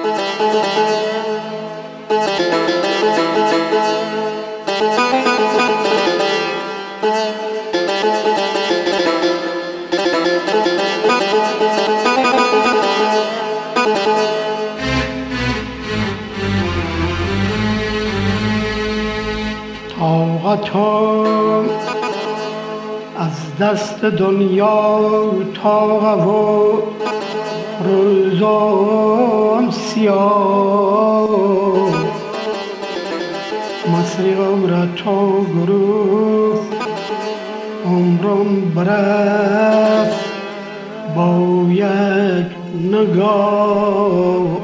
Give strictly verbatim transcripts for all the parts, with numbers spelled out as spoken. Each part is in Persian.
طاقتم از دست دنیا طاقه و روزم سیاه مصری عمر تو گروه عمرم برفت با یک نگاه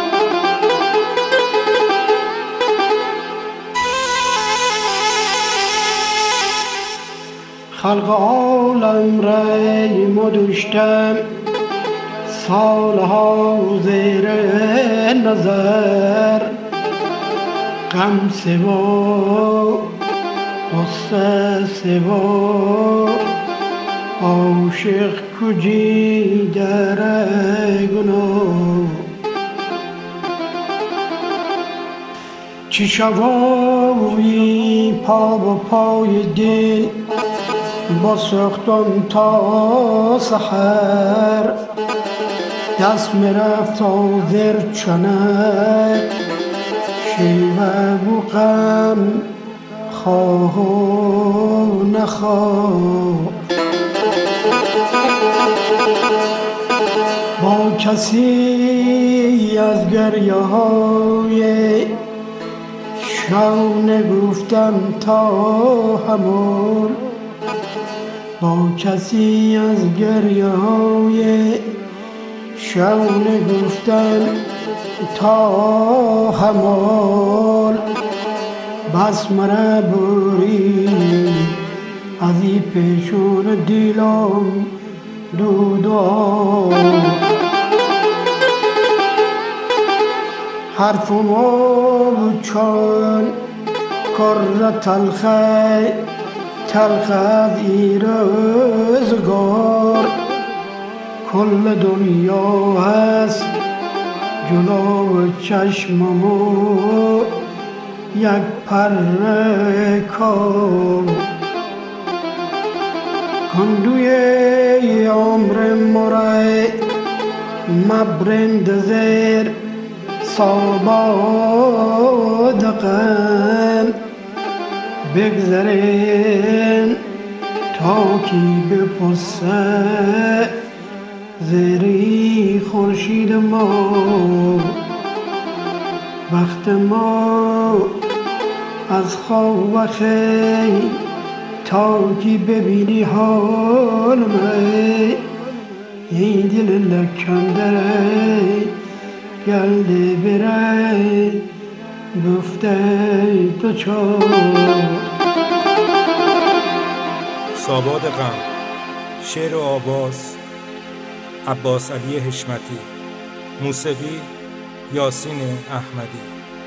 خلق عالم رای مدوشتم سالها زیر نظر غم سوا غصه سوا عاشق کجی در گناه چی شوی پا و پای دل با سختم تا سحر دست میرفت تا زر چنک شیوه و غم خواه و نخواه با کسی از گریه های شو نگفتم تا همون با کسی از گریه های شو نگفتم تا همال بس مرا بوری از ای پیشون دیلم دودو حرفمو چون کر تلخه تلخ از ای روزگار کل دنیا هست جلو چشممو یک پر کار کندوی عمر مرای مبرند زیر صاباد غم بگذرین تا کی بپسه زیری خورشید ما وقت ما از خواب خی تا کی ببینی حال می این دل لکنده گلده بره گفته تو چار صاباد غم. شعر و آواز عباس علی حشمتی. موسیقی یاسین احمدی.